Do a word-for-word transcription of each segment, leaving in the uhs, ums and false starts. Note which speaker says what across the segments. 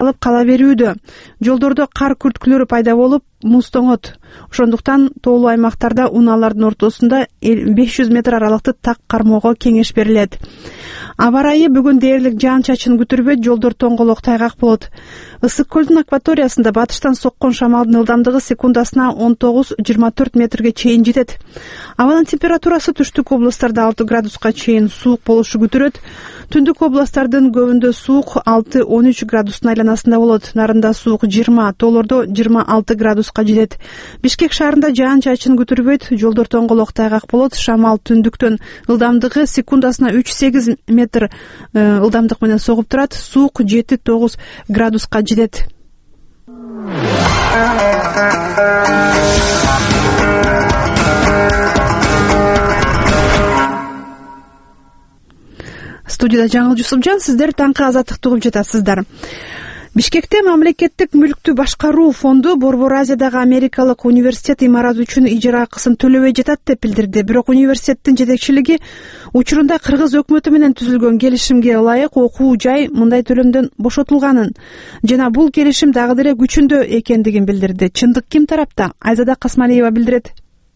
Speaker 1: калып кала берүүдө. Жолдордо кар күрткүлөрү пайда болуп, муз тоңот. Ошондуктан тоолуу аймактарда унаалардын ортосунда беш жүз метр аралыкты так кармоого кеңеш берилет. Аба ырайы бүгүн дээрлик жаан-чачын күтүрбөйт, жолдор тоңголок тайгак болот. Ысык көлдүн акваториясында батыштан соккон шамалдын ылдамдыгы секундасына он тогуз — жыйырма төрт метрге чейин жетет. Абанын температурасы түштүк областтарда алты градуска чейин суук болушу күтүлөт. Түндүк областтардын көбүндө суук алты — он үч градустун айланасында болот. Нарында суук жыйырма, тоолордо жыйырма алты градуска жетет. Бишкек шаарында жаан-чачын күтүрбөйт, жолдор тоңголок тайгак болот. Шамал түндүктөн ылдамдыгы секундасына үч — сегиз метр ылдамдык менен согуп турат. Суук жети — тогуз градуска жетет. Студияда Жаңыл Жусупжан, сиздер таңкы азаттыкты угуп жатасыздар. Бишкекте мамлекеттик мүлктү башкаруу фонду Борбор Азиядагы америкалык университет имараты үчүн ижара акысын төлөбөй жатат деп билдирди. Бирок университеттин жетекчилиги учурунда Кыргыз өкмөтү менен түзүлгөн келишимге ылайык окуу жай мындай төлөмдөн бошотулганын жана бул келишим дагы деле күчүндө экендигин билдирди. Чындык ким тарапта? Айзада Касмалиева билдирет.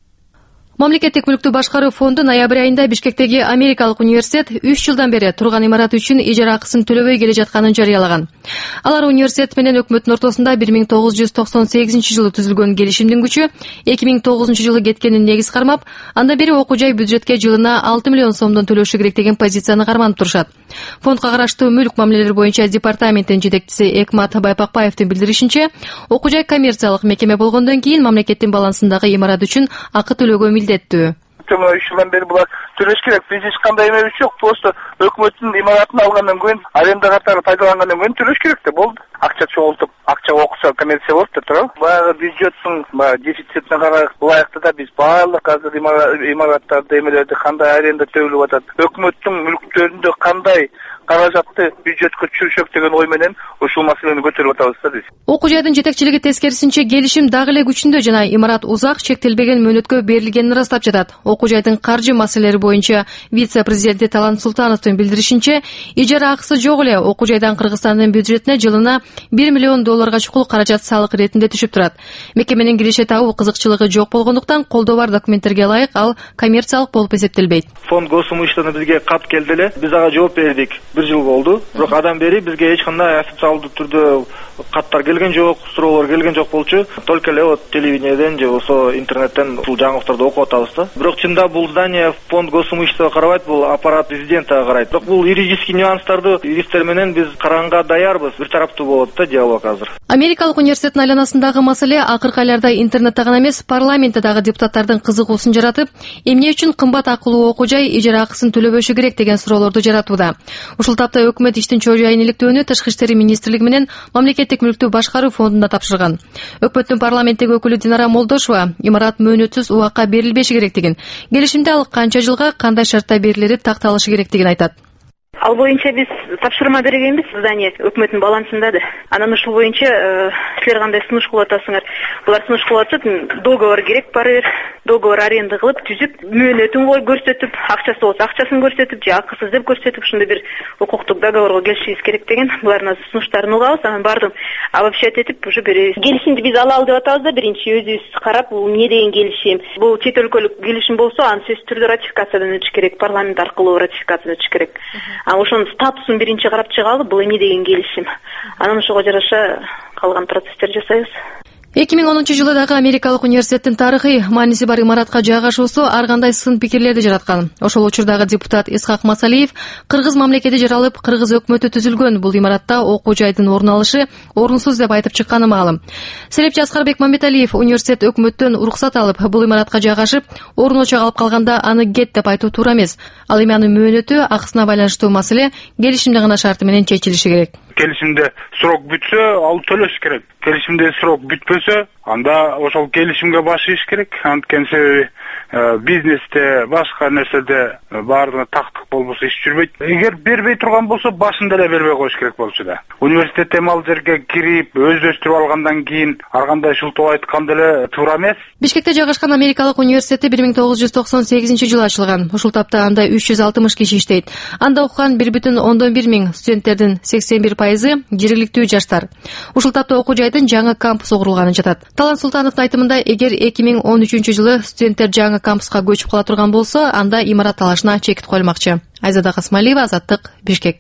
Speaker 2: Мамлекеттик мүлктү башкаруу фонду ноябрь айында Бишкектеги америкалык университет үч жылдан бери турган имарат үчүн ижара акысын төлөбөй келе жатканын жарыялаган. Алар университет менен өкмөттүн ортосунда бир миң тогуз жүз токсон сегизинчи жылы түзүлгөн келишимдин күчү эки миң тогузунчу жылы кеткенин негиз кармап, андан бери окуу жай бюджетке жылына алты миллион сомдон төлөшү керек деген позицияны карманып турушат. Фондко караштуу мүлк мамилелери боюнча департаменттин жетекчиси Экмат Байпакбаевдин билдиришинче, окуу жай коммерциялык мекеме болгондон кийин мамлекеттин балансындагы имарат үчүн акы төлөөгө милдеттүү.
Speaker 3: үч жылдан бери булар төлөш керек. Биз эч кандай эмебиз жок. Просто өкмөттүн имаратын алгандан кийин, аренда катары пайдалангандан кийин төлөш керек да болду. Акча чогултуп, акча окуса коммерция болуп турат. Баягы бюджеттин дефицитине карап, булаякта да биз баардык азыр имараттарды эмелерди кандай аренда төлөп атат, өкмөттүн мүлктөрүндө кандай каражатты бюджетке түшүрүшөк деген ой менен ушул маселени көтөрүп атабыз да биз.
Speaker 2: Окуу жайдын жетекчилиги тескерисинче келишим дагы эле күчүндө жана имарат узак чектелбеген мөөнөткө берилгенин ырастап жатат. Окуу жайдын каржы маселелери боюнча вице-президенти Талант Султановдун билдиришинче, ижара акысы жок эле окуу жайдан Кыргызстандын бюджетине жылына бир миллион долларга чукул каражат салык иретинде түшүп турат. Мекеменин киреше табуу кызыкчылыгы жок болгондуктан колдоо бар документтерге ылайык ал коммерциялык болуп эсептелбейт.
Speaker 4: Фонд госимуществосуна бизге кат келди эле, биз ага жооп бердик. Бир жыл болду. Бирок адан бери бизге эч кандай официалдуу түрдө каттар келген жок, суроолор келген жок болчу. Только эле вот телевидениеден же болсо интернеттен ушул жаңылыктарды окуп атабыз да. Бирок чында бул здание фонд госимуществосуна карабайт, бул аппарат президента карайт. Бирок бул юридический нюанстарды юристтер менен биз караганга даярбыз. Бир тараптуу болот да диалог азыр.
Speaker 2: Америкалык университеттин айланасындагы маселе акыркы айларда интернетте гана эмес, парламентте дагы депутаттардын кызыгуусун жаратып, эмне үчүн кымбат акылуу окуу жай ижара акысын төлөбөшү керек деген суроолорду жаратууда. Ушул тапта өкмөт иштин чоо жайын иликтөөнү Тышкы иштери министрлиги менен мамлекеттик мүлктү башкаруу фондуна тапшырган. Өкмөттүн парламенттеги өкүлү Динара Молдошова имарат мөөнөтсүз убакка берилбеши керектигин, келишимде ал канча жылга кандай шартта берилери такталышы керектигин айтат.
Speaker 5: Ал боюнча биз тапшырма бергенбиз, здание өкмөттүн балансында да. Анан ушул боюнча силер кандай сунуш кылып атасыңар? Булар сунуш кылып атышат, договор керек бары бир, договор аренда кылып түзүп, мөөнөтүн кой көрсөтүп, акчасы болсо акчасын көрсөтүп, же акысыз деп көрсөтүп, ушундай бир укуктук договорго келишибиз керек деген. Булардын сунуштарын угабыз, анан бардым обобщать этип уже беребиз. Келишимди биз ала ал деп атабыз да, биринчи өзүбүз карап, бул эмне деген келишим? Бул чет өлкөлүк келишим болсо, аны сөзсүз түрдө ратификациядан өтүш керек, парламент аркылуу ратификациядан өтүш керек. Ошонун статусун биринчи карап чыгалы, бул эмне деген келишим. Анан ошого жараша калган процесстер жасайбыз.
Speaker 2: эки миң онунчу жылы дагы америкалык университеттин тарыхый мааниси бар имаратка жайгашуусу ар кандай сын пикирлерди жараткан. Ошол учурдагы депутат Исхак Масалиев Кыргыз мамлекети жаралып, Кыргыз өкмөтү түзүлгөн бул имаратта окуу жайдын орун алышы орунсуз деп айтып чыкканы маалым. Серепчи Аскарбек Мамбеталиев университет өкмөттөн уруксат алып, бул имаратка жайгашып, орун очок алып калганда аны кет деп айтуу туура эмес. Ал эми анын мөөнөтү, акысына байланыштуу маселе келишимде гана шарты менен чечилиши керек.
Speaker 6: Келишимде срок бүтсө, ал төлөш керек. Келишимде срок бүтпөсө, анда ошол келишимге баш ийиш керек. Анткени себеби бизнесте, башка нерседе баардыгына тактык болбосо иш жүрбөйт. Эгер бербей турган болсо, башында эле бербей коюш керек болчу да. Университетте ал жерге кирип, өздөштүрүп алгандан кийин ар кандай шылтоо айткан деле туура эмес.
Speaker 2: Бишкекте жайгашкан америкалык университети бир миң тогуз жүз токсон сегизинчи жылы ачылган. Ушул тапта анда үч жүз алтымыш киши иштейт. Анда окуган бир бүтүн ондон бир миң студенттердин сексен бир пайызы жергиликтүү жаштар. Ушул тапта окуу жайдын жаңы кампусу курулганы жатат. Талант Султановдун айтымында, эгер эки миң он үчүнчү жылы студенттер жаңы кампуска көчүп кала турган болсо, анда имарат талашына чекит коюлмакчы. Айзада Касмалиева, Азаттык, Бишкек.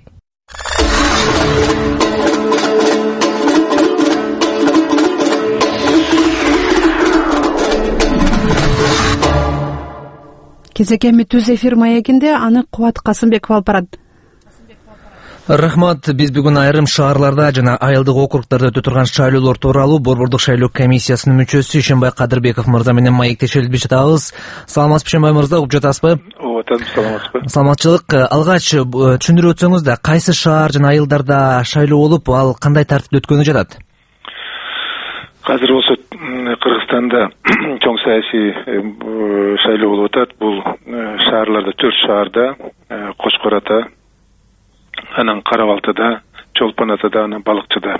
Speaker 1: Кезекеми түз эфир маегинде аны Кубат Касымбеков алып барат.
Speaker 7: Рахмат. Биз бүгүн айрым шаарларда жана айылдык округдарда өтө турган шайлоолор тууралуу Борбордук шайлоо комиссиясынын мүчөсү Ишенбай Кадырбеков мырза менен маектешип жатабыз. Саламатсызбы Ишенбай мырза, угуп жатасызбы?
Speaker 4: Ооба, саламатсызбы.
Speaker 7: Саламатчылык. Алгач түшүндүрүп өтсөңүз да, кайсы шаар жана айылдарда шайлоо болуп, ал кандай тартипте өткөнү жатат?
Speaker 8: Азыр болсо Кыргызстанда чоң саясий шайлоо болуп атат. Бул шаарларда төрт шаарда, Кочкор Ата, анан Кара-Балтада, Чолпон Атада, анан Балыкчыда.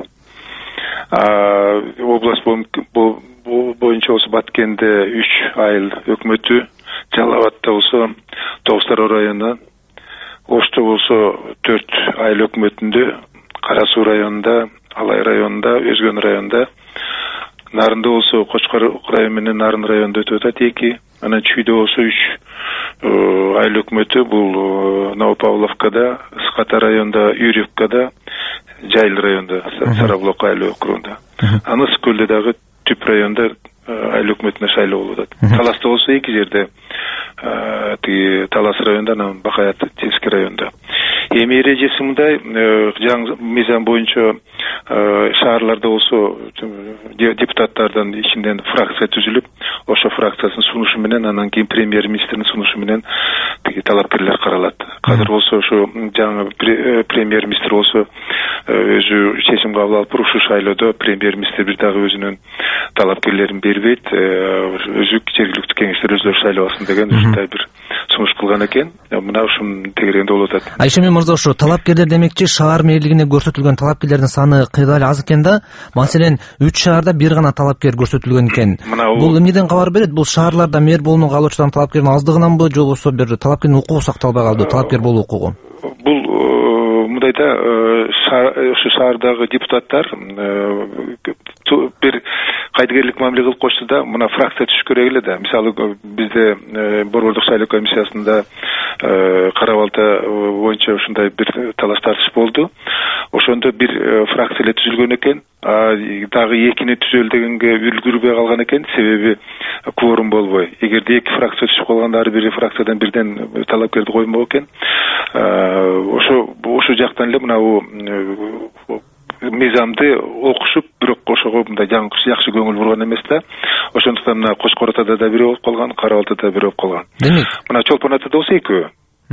Speaker 8: Область боюнча болсо Баткенде үч айыл өкмөтү, Жалал Абадта болсо Тоғыз Тароо району, Ошто болсо төрт айыл өкмөтүндө, Кара Суу районунда, Алай районунда, Өзгөн районунда, Нарында болсо Кочкор району менен Нарын районунда өтүп атат эки. Анан Чүйдө болсо үч айыл өкмөтү, бул Новопавловкада, Ската районунда, Юрьевкада, Жайыл районунда, Сарабулак айыл округунда. Анан Көлдө дагы Түп районунда айыл өкмөтүнө шайлоо болуп атат. Таласта болсо эки жерде, тиги Талас районунда, анан Бакаят Тельский районунда. Эми эрежеси мындай, жаңы мыйзам боюнча шаарларда болсо депутаттардан ичинен фракция түзүлүп, ошо фракциясынын сунушу менен, анан кийин премьер-министрдин сунушу менен тиги талапкерлер каралат. Азыр болсо ошо жаңы премьер-министр болсо өзү чечим кабыл алып, ушул шайлоодо премьер-министр бир дагы өзүнүн талапкерлерин бербейт, өзү жергиликтүү кеңештер өздөрү шайлабасын деген ушундай бир сунуш кылган экен. Мына ушунун тегерегинде болуп атат.
Speaker 7: Айшеме мырза, ошо талапкерлер демекчи, шаар мэрлигине көрсөтүлгөн талапкерлердин саны кыйла эле аз экен да. Маселен, үч шаарда бир гана талапкер көрсөтүлгөн экен. Бул эмнеден кабар берет? Бул шаарларда мэр болууну каалоочудан талапкердин аздыгынанбы, же болбосо бир талапкердин укугу сакталбай калды, талапкер болуу укугу?
Speaker 8: Бул мындайда ошо шаардагы депутаттар бир кайдыгерлик мамиле кылып койсо да, мына фракция түшүш керек эле да. Мисалы бизде Борбордук шайлоо комиссиясында Кара-Балта боюнча ушундай бир талаш тартыш болду. Ошондо бир фракция эле түзүлгөн экен, дагы экини түзөлө дегенге үлгүрбөй калган экен, себеби кворум болбой. Эгерде эки фракция түшүп калганда ар бир фракциядан бирден талапкерди коймок экен. Ошо ошол жактан эле мынабу мыйзамды окушуп, бирок ошого мындай жакшы көңүл бурган эмес да. Ошондуктан мына Кочкор Атада да бирөө болуп калган, Кара-Балтада бирөө болуп калган.
Speaker 7: Демек,
Speaker 8: мына Чолпон Атада болсо экөө.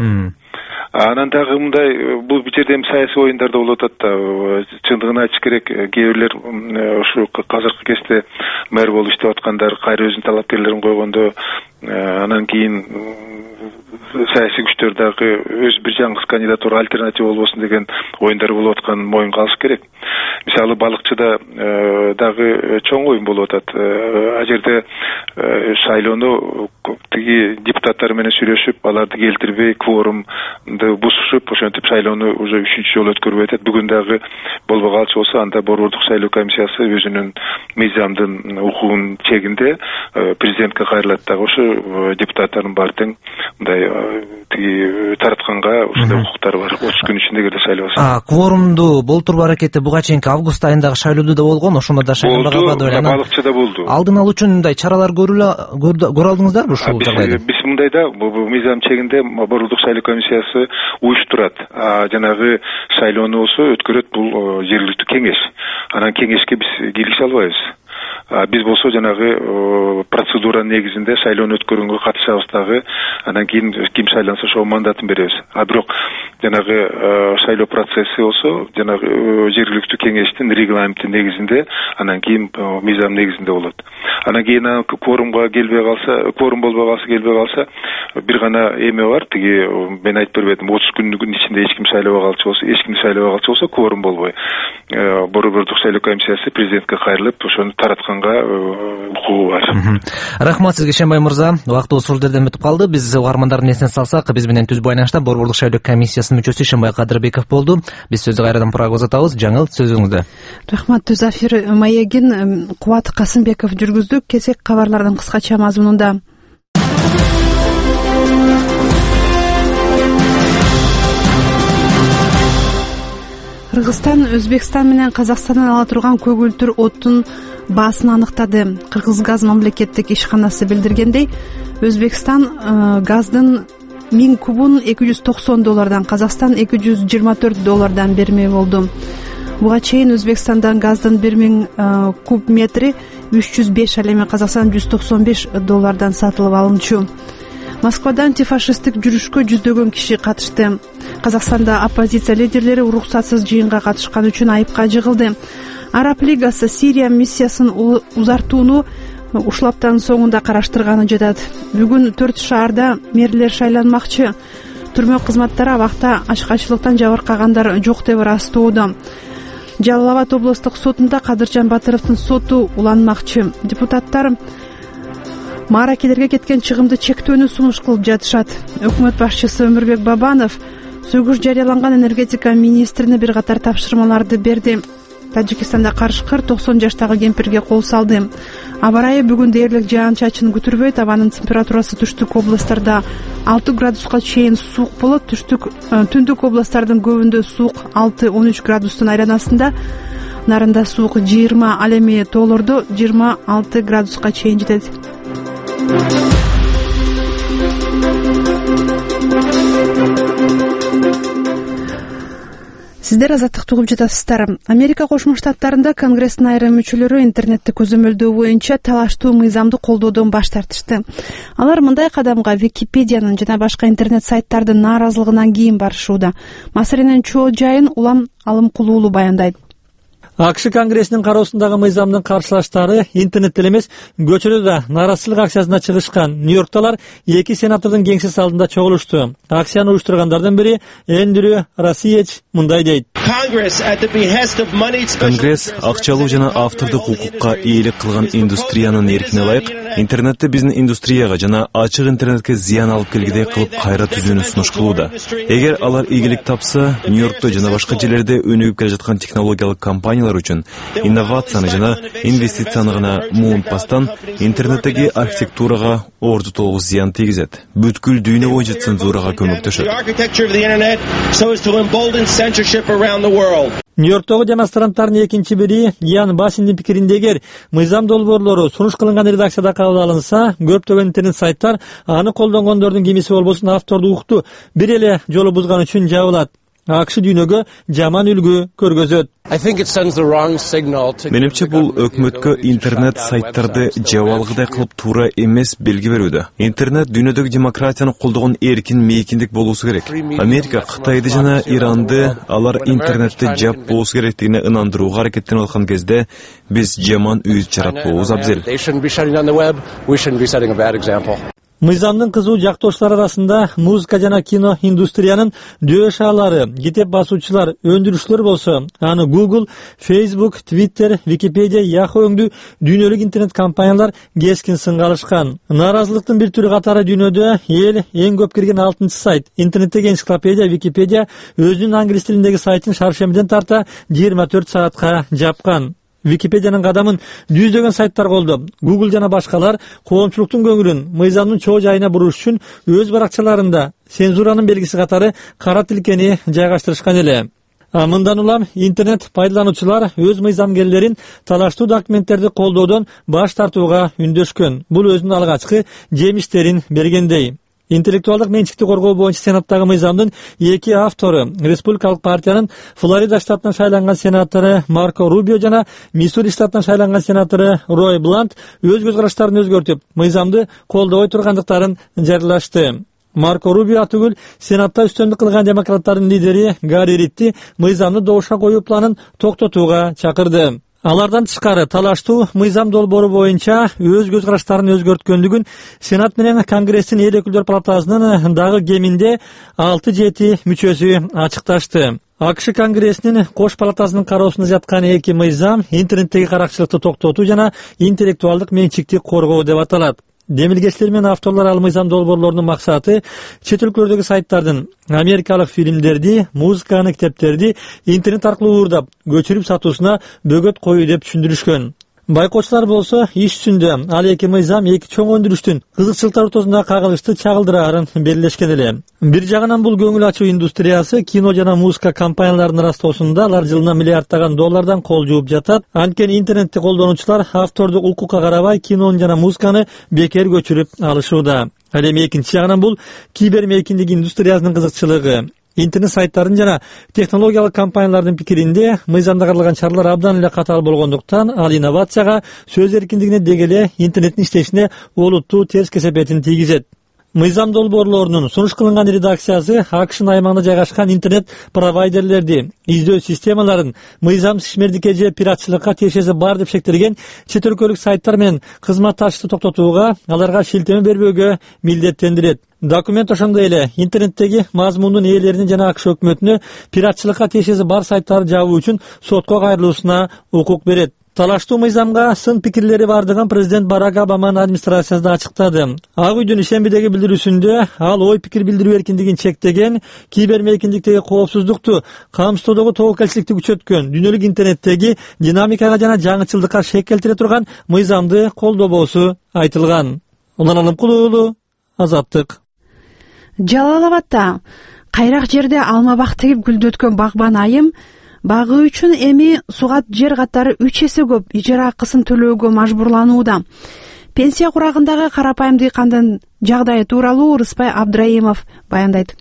Speaker 8: Анан дагы мындай, бул бир жерде саясий оюндар да болуп атат да. Чындыгын айтыш керек, кээ бирлер ушу азыркы кезде мэр болуп иштеп аткандар кайра өзүнүн талапкерлерин койгондо, анан кийин саясий күчтөр дагы өз бир жаңы кандидатура альтернатива болбосун деген оюндар болуп атканын моюнга алыш керек. Мисалы Балыкчыда дагы чоң оюн болуп атат. А жерде шайлоону тиги депутаттар менен сүйлөшүп, аларды келтирбей, кворумду бузушуп, ошентип шайлоону уже үчүнчү жолу өткөрбөй атат. Бүгүн дагы болбой калчу болсо, анда Борбордук шайлоо комиссиясы өзүнүн мыйзамдын укугунун чегинде президентке кайрылат дагы ошо депутаттардын баары тең мындай тиги таратканга ушундай укуктары бар. отуз күн ичинде келе шайлабаса.
Speaker 7: А кворумду болтуруу аракети буга чейинки август айындагы шайлоодо да болгон, ошондо да шайланбай калбады беле.
Speaker 8: Балыкчыда болду.
Speaker 7: Алдын алуу үчүн мындай чаралар көрө алдыңыздарбы ушул жагдайда?
Speaker 8: Биз мындайда мыйзам чегинде Борбордук шайлоо комиссиясы уюштурат. Жанагы шайлоону болсо өткөрөт бул жергиликтүү кеңеш. Анан кеңешке биз кийлигише албайбыз. Биз болсо жанагы процедура негизинде шайлоону өткөрүүгө катышабыз дагы, анан кийин ким шайланса ошого мандатын беребиз. А бирок жанагы шайлоо процесси болсо жанагы жергиликтүү кеңештин регламенти негизинде, анан кийин мыйзам негизинде болот. Анан кийин кворумга келбей калса, кворум болбой калса, келбей калса, бир гана эме бар, тиги мен айтып бербедим, отуз күндүн ичинде эч ким шайлабай калчу болсо, эч ким шайлабай калчу болсо кворум болбой. Борбордук шайлоо комиссиясы президентке кайрылып, ошону тараткан алганга укугу бар.
Speaker 7: Рахмат сизге Шенбай мырза. Убактыбыз ушул жерден бүтүп калды. Биз угармандардын эсине салсак, биз менен түз байланышта Борборлук шайлоо комиссиясынын мүчөсү Шенбай Кадырбеков болду. Биз сөздү кайрадан программага узатабыз. Жаңыл, сөзүңүздө.
Speaker 1: Рахмат. Түз эфир маегин Кубат Касымбеков жүргүздү. Кесек кабарлардын кыскача мазмунунда. Кыргызстан Өзбекстан менен Казакстандан ала турган көгүлтүр оттун баасын аныктады. Кыргыз газ мамлекеттик ишканасы билдиргендей, Өзбекстан газдын миң кубун эки жүз токсон доллардан, Казакстан эки жүз жыйырма төрт доллардан бермей болду. Буга чейин Өзбекстандан газдын бир миң куб метри үч жүз беш, ал эми Казакстан жүз токсон беш доллардан сатылып алынчу. Москвада антифашисттик жүрүшкө жүздөгөн киши катышты. Казакстанда оппозиция лидерлери уруксатсыз жыйынга катышкан үчүн айыпка жыгылды. Араб лигасы Сирия миссиясын узартууну ушул аптанын соңунда караштырганы жатат. Бүгүн төрт шаарда мэрлер шайланмакчы. Түрмө кызматтары абакта ачкачылыктан жабыркагандар жок деп ырастоодо. Жалал Абад облустук сотунда Кадыржан Батыровдун соту уланмакчы. Депутаттар мааракелерге кеткен чыгымды чектөөнү сунуш кылып жатышат. Өкмөт башчысы Өмүрбек Бабанов сөгүш жарыяланган энергетика министрине бир катар тапшырмаларды берди. Тажикстанда карышкыр токсон жаштагы кемпирге кол салды. Аба ырайы бүгүн дээрлик жаан-чачын күтүрбөйт. Абанын температурасы түштүк областтарда алты градуска чейин суук болот. Түштүк түндүк областтардын көбүндө суук алты он үч градустун айланасында. Нарында суук жыйырма, ал эми тоолордо жыйырма алты градуска чейин жетет. Сиздер азаттыкты угуп жатасыздар. Америка Кошмо Штаттарында Конгресстин айрым мүчөлөрү интернетти көзөмөлдөө боюнча талаштуу мыйзамды колдоодон баш тартышты. Алар мындай кадамга Википедиянын жана башка интернет сайттардын нааразылыгынан кийин барышууда. Маселенин чоо жайын Улам Алымкулуулу баяндайт.
Speaker 9: АКШ Конгрессинин кароосундагы мыйзамдын каршылаштары интернетте эмес, көчөдө да нааразычылык акциясына чыгышкан. Нью-Йоркталар эки сенатордун кеңсеси алдында чогулушту. Акцияны уюштургандардан бири Эндрю Расиевич мындай дейт.
Speaker 10: Конгресс акчалуу жана автордук укукка ээлик кылган индустриянын эркине ылайык интернетти биздин индустрияга жана ачык интернетке зыян алып келгидей кылып кайра түзүүнү сунуш кылууда. Эгер алар ийгилик тапса, Нью-Йоркто жана башка жерлерде өнүгүп келе жаткан технологиялык компаниялар үчүн инновацияны жана инвестицияны гана муунтпастан интернеттеги архитектурага орду толук зыян тийгизет. Бүткүл дүйнө боюнча цензурага көмөктөшөт.
Speaker 9: Нью-Йорктогу демонстранттардын экинчи бири Ян Басиндин пикиринде, эгер мыйзам долбоорлору сунуш кылынган редакцияда кабыл алынса, көптөгөн интернет сайттар аны колдонгондордун кимиси болбосун автордук укукту бир эле жолу бузган үчүн жабылат. АКШ дүйнөгө жаман үлгү көргөзөт.
Speaker 10: Менимче бул өкмөткө интернет сайттарды жабалгыдай кылып туура эмес белги берүүдө. Интернет дүйнөдөгү демократияны колдогон эркин мейкиндик болуусу керек. Америка Кытайды жана Иранды алар интернетти жап болуусу керектигине ынандырууга аракеттенип аткан кезде биз жаман үйүт жаратпообуз абзел.
Speaker 9: Мыйзамдын кызуу жактоочулары арасында музыка жана кино индустриянын дөшалары, китеп басуучулар, өндүрүүчүлөр болсо, аны Google, Facebook, Twitter, Wikipedia, Yahoo өңдүү дүйнөлүк интернет компаниялар кескин сынга алышкан. Нааразылыктын бир түрү катары дүйнөдө эл эң көп кирген алтынчы сайт. Интернеттеги энциклопедия Wikipedia өзүнүн англис тилиндеги сайтын шаршембиден тарта жыйырма төрт саатка жапкан. Википедиянын кадамын жүздөгөн сайттар колдоп, Google жана башкалар коомчулуктун көңүлүн мыйзамдын чоо жайына буруш үчүн өз баракчаларында цензуранын белгиси катары кара тилкени жайгаштырышкан эле. Мындан улам интернет пайдалануучулар өз мыйзамгерлерин талаштуу документтерди колдоодон баш тартууга үндөшкөн. Бул өзүнүн алгачкы жемиштерин бергендей. Интеллектуалдык менчикти коргоо боюнча сенаттагы мыйзамдын эки автору, Республикалык партиянын Флорида штатынан шайланган сенатору Марко Рубио жана Миссури штатынан шайланган сенатору Рой Блант өз көз караштарын өзгөртүп, мыйзамды колдобой тургандыктарын жарыялашты. Марко Рубио атүгүл сенатта үстөмдүк кылган демократтардын лидери Гарри Ридти мыйзамды добушка коюу планын токтотууга чакырды. Алардан тышкары талаштуу мыйзам долбоору боюнча өз көз караштарын өзгөрткөндүгүн Сенат менен Конгресстин эл өкүлдөр палатасынын дагы кеминде алты жети мүчөсү ачыкташты. АКШ Конгрессинин кош палатасынын кароосунда жаткан эки мыйзам интернеттеги каракчылыкты токтотуу жана интеллектуалдык менчикти коргоо деп аталат. Демилгечтер менен авторлор ал мыйзам долбоорлорунун максаты чет өлкөлөрдөгү сайттардын америкалык фильмдерди, музыканы, китептерди интернет аркылуу уурдап, көчүрүп сатуусуна бөгөт коюу деп түшүндүрүшкөн. Байкоочулар болсо иш үстүндө ал эки мыйзам эки чоң өндүрүштүн кызыкчылыктар ортосунда кагылышты чагылдыраарын белгилешкен эле. Бир жагынан бул көңүл ачуу индустриясы кино жана музыка компанияларынын растоосунда алар жылына миллиарддаган доллардан кол жууп жатат. Анткени интернетти колдонуучулар автордук укукка карабай кинону жана музыканы бекер көчүрүп алышууда. Ал эми экинчи жагынан бул кибермейкиндик индустриясынын кызыкчылыгы. Интернет сайттардын жана технологиялык компаниялардын пикиринде мыйзамда каралган чаралар абдан эле катаал болгондуктан ал инновацияга, сөз эркиндигине деги эле интернеттин иштешине олуттуу терс кесепетин тийгизет. Мыйзам долбоорлорунун сунуш кылынган редакциясы АКШнын аймагында жайгашкан интернет провайдерлерди, издөө системаларын мыйзам ишмердикке же пиратчылыкка тиешеси бар деп шектелген чет өлкөлүк сайттар менен кызматташты токтотууга, аларга шилтеме бербөөгө милдеттендирет. Документ ошондой эле интернеттеги мазмундун ээлеринин жана АКШ өкмөтүнө пиратчылыкка тиешеси бар сайттарды жабуу үчүн сотко кайрылуусуна укук берет. Талаштуу мыйзамга сын пикирлери бардыгын президент Барак Обаманын администрациясы да ачыктады. Ак үйдүн ишембидеги билдирүүсүндө ал ой пикир билдирүү эркиндигин чектеген, кибермейкиндиктеги коопсуздукту камсыздоодогу тобокелчиликти күчөткөн, дүйнөлүк интернеттеги динамикага жана жаңычылдыкка шек келтире турган мыйзамды колдобоосу айтылган. Улан Алымкулуу уулу, Азаттык.
Speaker 1: Жалал Абадда кайрак жерде алма бак тигип гүлдөткөн багбан айым багы үчүн эми сугат жер катары үч эсе көп ижара акысын төлөөгө мажбурланууда. Пенсия курагындагы карапайым дыйкандын жагдайы тууралуу Рыспай Абдраимов баяндайт.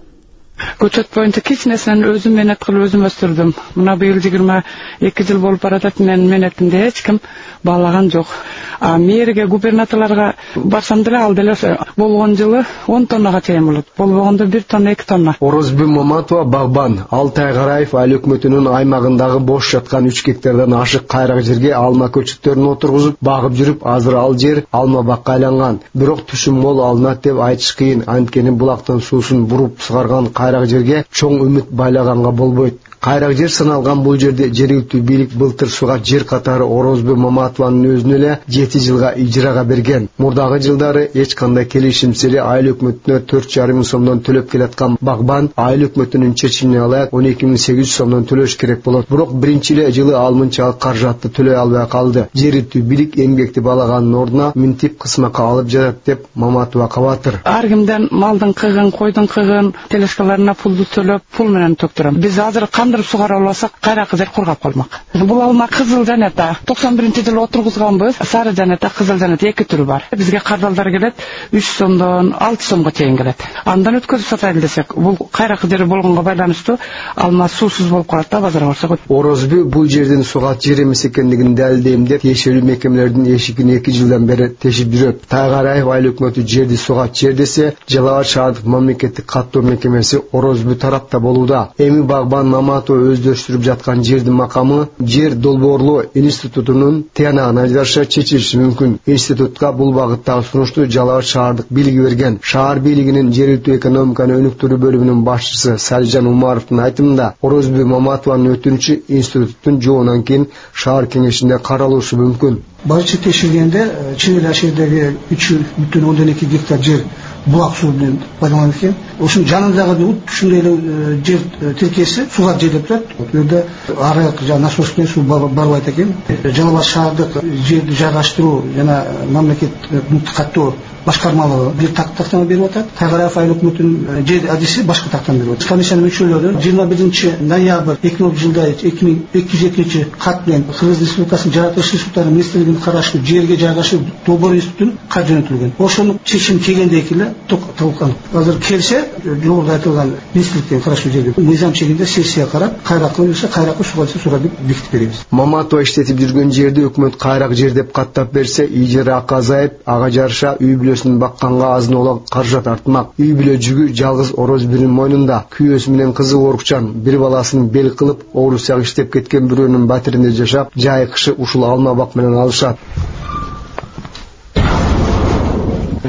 Speaker 11: Көчөт боюнча кич нерсени өзүм менет кылып өзүм өстүрдүм. Мына быйыл жыйырма эки жыл болуп баратат, мен менетимди эч ким баалаган жок. А мэрге, губернаторлорго барсам деле ал деле болгон жылы он тоннага чейин болот. Болбогондо бир тонна, эки тонна.
Speaker 12: Орозбү Маматова багбан Алтай Караев айыл өкмөтүнүн аймагындагы бош жаткан үч гектардан ашык кайрак жерге алма көчөттөрүн отургузуп багып жүрүп, азыр ал жер алма бакка айланган. Бирок түшүм мол алынат деп айтыш кыйын, анткени булактын суусун буруп чыгарган кайрак жерге чоң үмүт байлаганга болбойт. Кайрак жер саналган бул жерде жергиликтүү бийлик былтыр сугат жер катары Орозбү Маматованын өзүнө эле жети жылга ижарага берген. Мурдагы жылдары эч кандай келишимсиз эле айыл өкмөтүнө төрт жарым миң сомдон төлөп келаткан багбан айыл өкмөтүнүн чечимине ылайык он эки миң сегиз жүз сомдон төлөш керек болот. Бирок биринчи эле жылы ал мынчалык каражатты төлөй албай калды. Жергиликтүү бийлик эмгекти балаганын ордуна минтип кысмакка алып жатат деп Маматова кабатыр.
Speaker 11: Ар кимден малдын кыгын, койдун кыгын, телешкаларына пулду төлөп, пул менен төктүрөм. Биз азыр кандырып сугара албасак, кайракы жер кургап калмак. Бул алма кызыл жанета. токсон биринчи жылы отургузганбыз. Сары жанета, кызыл жанета эки түрү бар. Бизге кардалдар келет, үч сомдон алты сомго чейин келет. Андан өткөзүп сатайлы десек, бул кайракы жер болгонго байланыштуу алма суусуз болуп калат да базарга барсак.
Speaker 12: Орозбү бул жердин сугат жер эмес экендигин далилдейм деп тиешелүү мекемелердин эшигин эки жылдан бери тешип жүрөт. Тайгараев айыл өкмөтү жерди сугат жер десе, Жалал Абад шаардык мамлекеттик каттоо мекемеси Орозбү тарапта болууда. Эми багбан Маматова өздөштүрүп жаткан жердин макамы жер долбоорлоо институтунун тыянагына жараша чечилиши мүмкүн. Институтка бул багыттагы сунушту Жалал Абад шаардык бийлиги берген. Шаар бийлигинин жергиликтүү экономиканы өнүктүрүү бөлүмүнүн башчысы Салижан Умаровдун айтымында, Орозбү Маматованын өтүнүчү институттун жоонан кийин шаар кеңешинде каралышы мүмкүн.
Speaker 13: Башчы текшергенде чын эле жердеги үч бүтүн ондон эки гектар жер булак суу менен пайдаланылат экен. Ошонун жанындагы ут ушундай эле жер тиркеси сугат жер деп турат. Бул жерде арык жана насос менен суу барбайт экен. Жалал Абад шаардык жерди жайгаштыруу жана мамлекеттик каттоо башкармалыгы бир тактама берип атат. Тайгараев айыл өкмөтүнүн жер адиси башка тактама берип атат. Комиссиянын мүчөлөрү жыйырма биринчи ноябрь эки миң жылда эки миң эки жүз экинчи кат менен Кыргыз Республикасынын жаратылыш ресурстары министрлигинин караштуу жерге жайгашуу долбоор институтунун кат жөнөтүлгөн. Ошонун чечими келгенден кийин эле токтотулган. Азыр келсе, жогоруда айтылган министрликтен караштуу жерге мыйзам чегинде сессияга карап, кайракы болсо кайракы, суга болсо суга деп бекитип беребиз.
Speaker 12: Маматова иштетип жүргөн жерди өкмөт кайрак жер деп каттап берсе, ижара акы азайып, ага жараша үй бүлөсүн бакканга азын оло каражат артмак. Үй бүлө жүгү жалгыз Орозбүнүн мойнунда. Күйөөсү менен кызы Орукчан бир баласын бел кылып, Орусияга иштеп кеткен бирөөнүн батиринде жашап, жай кышы ушул алма бак менен алышат.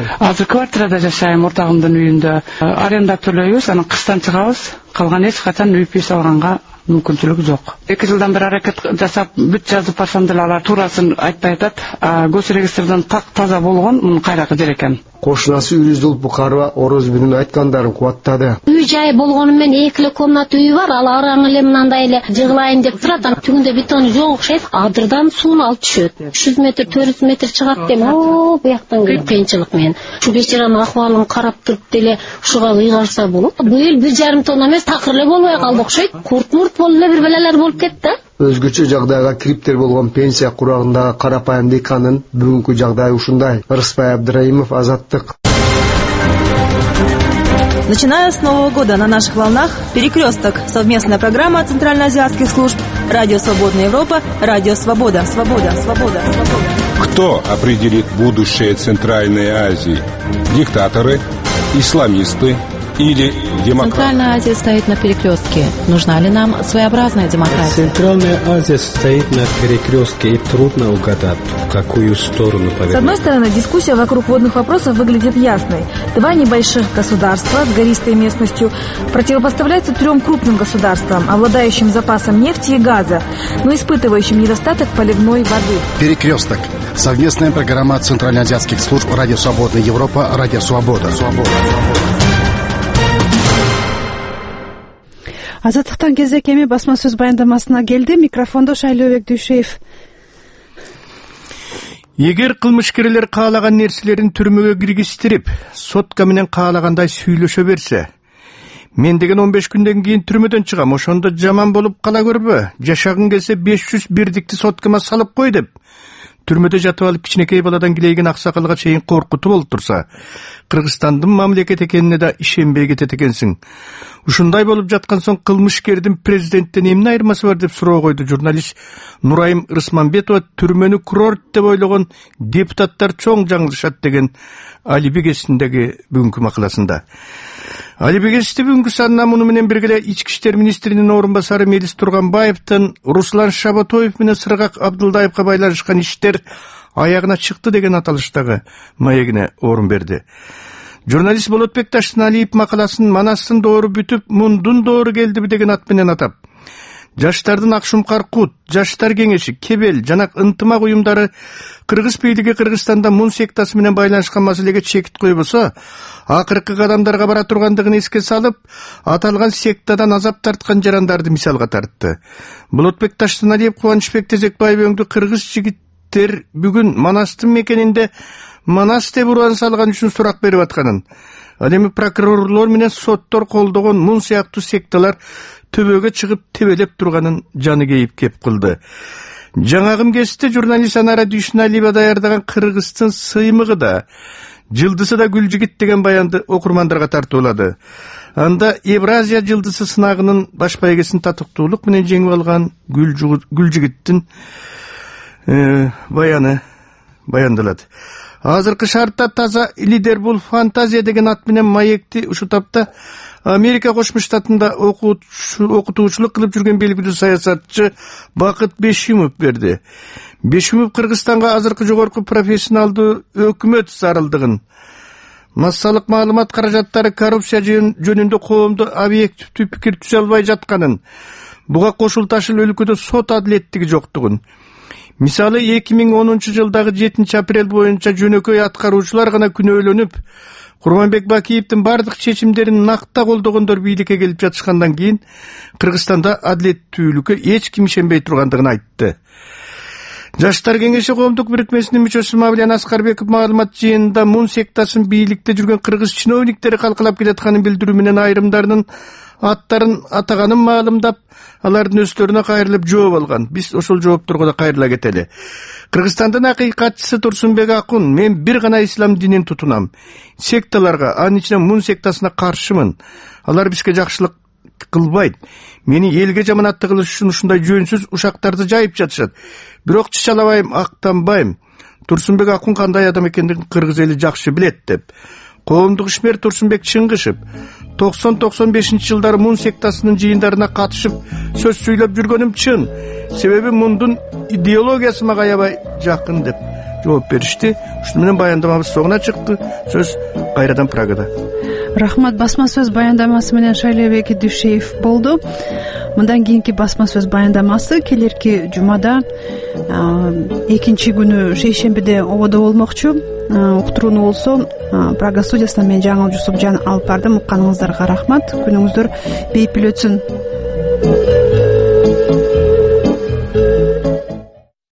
Speaker 11: Азыр квартирада жашайм, ортагымдын үйүндө. Аренда төлөйбүз, анан кыштан чыгабыз. Калган эч качан үй пеш алганга мүмкүнчүлүк жок. эки жылдан бери аракет жасап, бүт жазып барсам деле алар туурасын айтпай атат. Гос регистрден так таза болгон, муну кайракы жер экен.
Speaker 12: Кошунасы Үрүздүл Букарова Орозбүнүн айткандарын кубаттады.
Speaker 14: Үй жай болгону менен экиле комната үйү бар, ал араң эле мындай эле жыгылайын деп турат, анан түгүндө бетону жок окшойт, адырдан сууну алып түшөт. үч жүз метр, төрт жүз метр чыгат дейм. О, буяктан келип кыйынчылык менен. Ушу бечаранын акыбалын карап туруп деле ушуга ыйгарса болот. Быйыл бир жарым тонна эмес, такыр эле болбой калды окшойт. Курт-мурт болуп эле бир белелер болуп кетти.
Speaker 12: Өзгөчө жагдайга кириптер болгон пенсия курагындагы карапайым деканын бүгүнкү жагдайы ушундай. Ырысбай Абдыраимов, Азаттык.
Speaker 15: Начиная с Нового года на наших волнах «Перекресток» — совместная программа центральноазиатских служб «Радио Свободная Европа», «Радио Свобода». Свобода, свобода, свобода.
Speaker 16: Кто определит будущее Центральной Азии? Диктаторы, исламисты или демократы?
Speaker 17: Центральная Азия стоит на перекрестке. Нужна ли нам своеобразная демократия?
Speaker 18: Центральная Азия стоит на перекрестке, и трудно угадать, в какую сторону повернуть.
Speaker 15: С одной стороны, дискуссия вокруг водных вопросов выглядит ясной. Два небольших государства с гористой местностью противопоставляются трем крупным государствам, обладающим запасом нефти и газа, но испытывающим недостаток поливной воды.
Speaker 19: Перекресток. Совместная программа центральноазиатских служб «Радио Свободная Европа», «Радио Свобода». Свобода.
Speaker 1: Азаттыктан кезек эми басма сөз баяндамасына келди. Микрофондо Шайлообек Дүйшеев.
Speaker 20: Эгер кылмышкерлер каалаган нерселерин түрмөгө киргизтирип, сотка менен каалагандай сүйлөшө берсе, мен деген он беш күндөн кийин түрмөдөн чыгам, ошондо жаман болуп кала көрбө. Жашагың келсе беш жүз бирдикти соткама салып кой деп түрмөдө жатып алып кичинекей баладан килейген аксакалга чейин коркутуп болуп турса, Кыргызстандын мамлекет экенине да ишенбей кетет экенсиң. Ушундай болуп жаткан соң кылмышкердин президенттен эмне айырмасы бар деп суроо койду журналист Нурайым Рысманбетова. Түрмөнү курорт деп ойлогон депутаттар чоң жаңылышат деген Алиби гезитиндеги бүгүнкү макаласында. Алиби гезити бүгүнкү санына муну менен бирге ички иштер министринин орун басары Мелис Турганбаевдин Руслан Шабатоев менен Сыргак Абдылдаевга байланышкан иштер аягына чыкты деген аталыштагы маегине орун берди. Журналист Болотбек Таштыналиев макаласын Манастын доору бүтүп, мундун доору келдиби деген ат менен атап, жаштардын Акшумкар Кут, Жаштар кеңеши, Кебел жана ынтымак уюмдары Кыргыз бийлиги Кыргызстанда мун сектасы менен байланышкан маселеге чекит койбосо, акыркы кадамдарга бара тургандыгын эске салып, аталган сектадан азап тарткан жарандарды мисалга тартты. Болотбек Таштыналиев Кубанычбек Тезекбаев өңдү кыргыз жигиттер бүгүн Манастын мекенинде Манас деп уран салган үчүн сурак берип атканын, ал эми прокурорлор менен соттор колдогон мун сыяктуу секталар төбөгө чыгып тебелеп турганын жаны кейип кеп кылды. Жаңагым кезде журналист Анара Дүйшүналиева даярдаган Кыргыздын сыймыгы да, жылдысы да Гүлжигит деген баянды окурмандарга тартуулады. Анда Евразия жылдысы сынагынын баш байгесин татыктуулук менен жеңип алган Гүлжигиттин э, баяны баяндалат. Азыркы шартта таза лидер бул фантазия деген ат менен маекти ушу тапта Америка Кошмо Штатында окутуучулук кылып жүргөн белгилүү саясатчы Бакыт Бешимов берди. Бешимов Кыргызстанга азыркы жогорку профессионалдуу өкмөт зарылдыгын, массалык маалымат каражаттары коррупция жөнүндө коомдо объективдүү пикир түзө албай жатканын, буга кошулташыл өлкөдө сот адилеттиги жоктугун, мисалы эки миң онунчу жылдагы жетинчи апрель боюнча жөнөкөй аткаруучулар гана күнөөлөнүп, Курманбек Бакиевдин бардык чечимдерин накта колдогондор бийликке келип жатышкандан кийин Кыргызстанда адилеттүүлүккө эч ким ишенбей тургандыгын айтты. Жаштар кеңеши коомдук бирикмесинин мүчөсү Мавлян Аскарбеков маалымат жыйынында мун сектасын бийликте жүргөн кыргыз чиновниктери калкалап келатканын билдирүү менен айрымдарынын аттарын атаганын маалымдап, алардын өздөрүнө кайрылып жооп алган. Биз ошол жоопторго да кайрыла кетели. Кыргызстандын акыйкатчысы Турсунбек Акун: мен бир гана ислам динин тутунам. Секталарга, анын ичинен мун сектасына каршымын. Алар бизге жакшылык кылбайт. Мени элге жаманатты кылыш үчүн ушундай жөнсүз ушактарды жайып жатышат. Бирок чычалабайм, актанбайм. Турсунбек Акун кандай адам экендигин кыргыз эли жакшы билет деп. Коомдук ишмер Турсунбек Чыңгышев токсон токсон бешинчи жылдары мун сектасынын жыйындарына катышып сөз сүйлөп жүргөнүм чын. Себеби мундун идеологиясы мага аябай жакын деп жооп беришти. Ушуну менен баяндамабыз соңуна чыкты. Сөз кайрадан Прагада.
Speaker 1: Рахмат. Басма сөз баяндамасы менен Шайлебек Дүйшеев болду. Мындан кийинки басма сөз баяндамасы келерки жумада экинчи күнү шейшембиде ободо болмокчу. Уктурууну болсо Прага студиясынан мен Жаңыл Жусупжан алып бардым. Укканыңыздарга рахмат. Күнүңүздөр бейпил өтсүн.